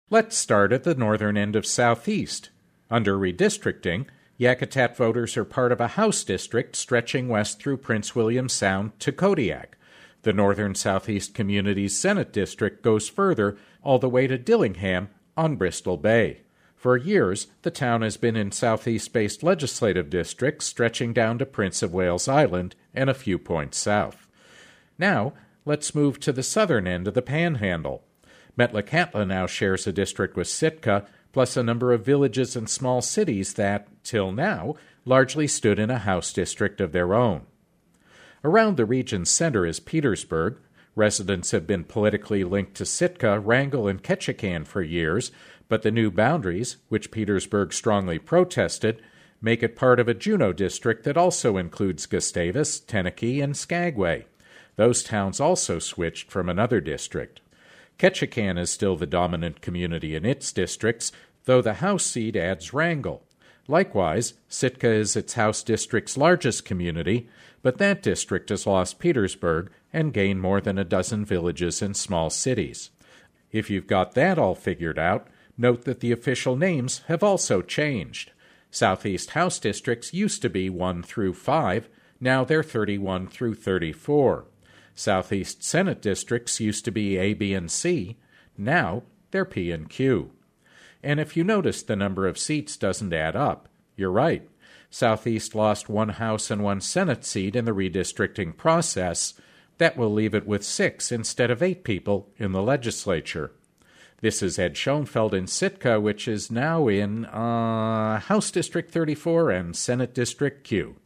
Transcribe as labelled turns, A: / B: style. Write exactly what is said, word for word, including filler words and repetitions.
A: Let's start at the northern end of Southeast. Under redistricting, Yakutat voters are part of a House district stretching west through Prince William Sound to Kodiak. The northern Southeast Community's Senate district goes further, all the way to Dillingham on Bristol Bay. For years, the town has been in Southeast-based legislative districts stretching down to Prince of Wales Island and a few points south. Now, let's move to the southern end of the Panhandle. Metlakatla now shares a district with Sitka, plus a number of villages and small cities that, till now, largely stood in a House district of their own. Around the region's center is Petersburg. Residents have been politically linked to Sitka, Wrangell, and Ketchikan for years, but the new boundaries, which Petersburg strongly protested, make it part of a Juneau district that also includes Gustavus, Tenakee, and Skagway. Those towns also switched from another district. Ketchikan is still the dominant community in its districts, though the House seat adds Wrangell. Likewise, Sitka is its House district's largest community, but that district has lost Petersburg and gained more than a dozen villages and small cities. If you've got that all figured out, note that the official names have also changed. Southeast House districts used to be one through five, now they're thirty-one through thirty-four. Southeast Senate districts used to be A, B, and C. Now they're P and Q. And if you notice the number of seats doesn't add up, you're right. Southeast lost one House and one Senate seat in the redistricting process. That will leave it with six instead of eight people in the legislature. This is Ed Schoenfeld in Sitka, which is now in uh, House District thirty-four and Senate District Q.